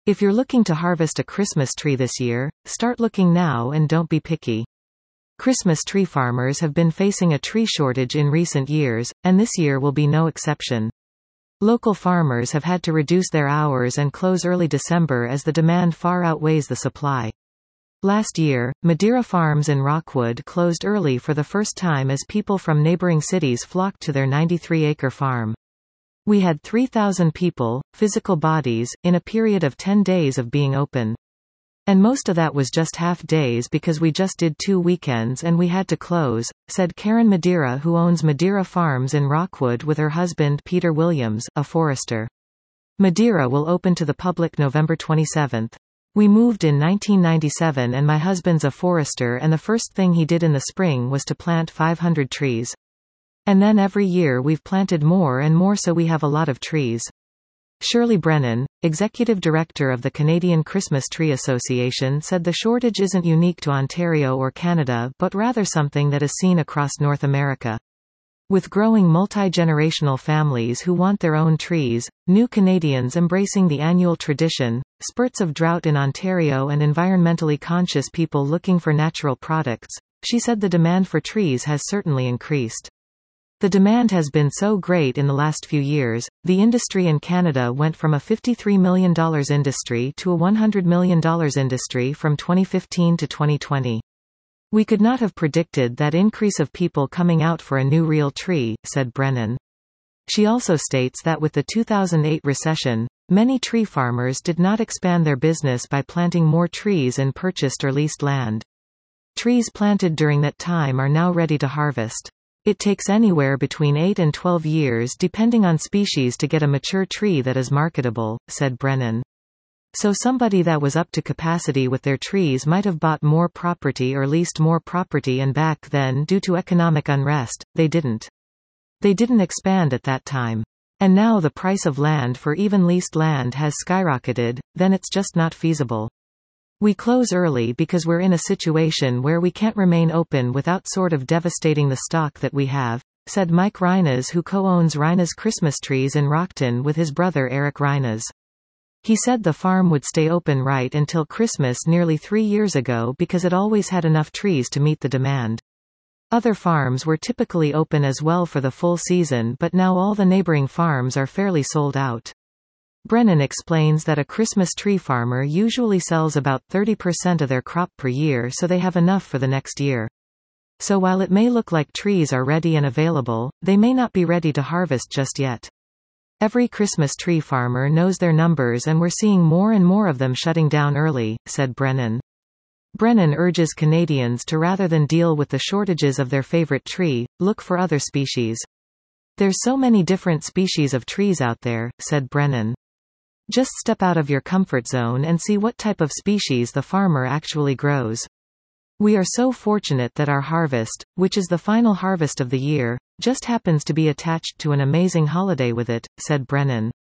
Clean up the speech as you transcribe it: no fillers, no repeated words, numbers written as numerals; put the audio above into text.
If you're looking to harvest a Christmas tree this year, start looking now and don't be picky. Christmas tree farmers have been facing a tree shortage in recent years, and this year will be no exception. Local farmers have had to reduce their hours and close early December as the demand far outweighs the supply. Last year, Madeira Farms in Rockwood closed early for the first time as people from neighboring cities flocked to their 93-acre farm. We had 3,000 people, physical bodies, in a period of 10 days of being open. And most of that was just half days because we just did 2 weekends and we had to close, said Karen Madeira, who owns Madeira Farms in Rockwood with her husband Peter Williams, a forester. Madeira will open to the public November 27. We moved in 1997 and my husband's a forester and the first thing he did in the spring was to plant 500 trees. And then every year we've planted more and more, so we have a lot of trees. Shirley Brennan, executive director of the Canadian Christmas Tree Association, said the shortage isn't unique to Ontario or Canada but rather something that is seen across North America. With growing multi-generational families who want their own trees, new Canadians embracing the annual tradition, spurts of drought in Ontario and environmentally conscious people looking for natural products, she said the demand for trees has certainly increased. The demand has been so great in the last few years, the industry in Canada went from a $53 million industry to a $100 million industry from 2015 to 2020. We could not have predicted that increase of people coming out for a new real tree, said Brennan. She also states that with the 2008 recession, many tree farmers did not expand their business by planting more trees in purchased or leased land. Trees planted during that time are now ready to harvest. It takes anywhere between 8 and 12 years depending on species to get a mature tree that is marketable, said Brennan. So somebody that was up to capacity with their trees might have bought more property or leased more property, and back then due to economic unrest, they didn't. They didn't expand at that time. And now the price of land for even leased land has skyrocketed, then it's just not feasible. We close early because we're in a situation where we can't remain open without sort of devastating the stock that we have, said Mike Reines, who co-owns Reines Christmas Trees in Rockton with his brother Eric Reines. He said the farm would stay open right until Christmas nearly 3 years ago because it always had enough trees to meet the demand. Other farms were typically open as well for the full season, but now all the neighboring farms are fairly sold out. Brennan explains that a Christmas tree farmer usually sells about 30% of their crop per year, so they have enough for the next year. So while it may look like trees are ready and available, they may not be ready to harvest just yet. Every Christmas tree farmer knows their numbers and we're seeing more and more of them shutting down early, said Brennan. Brennan urges Canadians to, rather than deal with the shortages of their favorite tree, look for other species. There's so many different species of trees out there, said Brennan. Just step out of your comfort zone and see what type of species the farmer actually grows. We are so fortunate that our harvest, which is the final harvest of the year, just happens to be attached to an amazing holiday with it, said Brennan.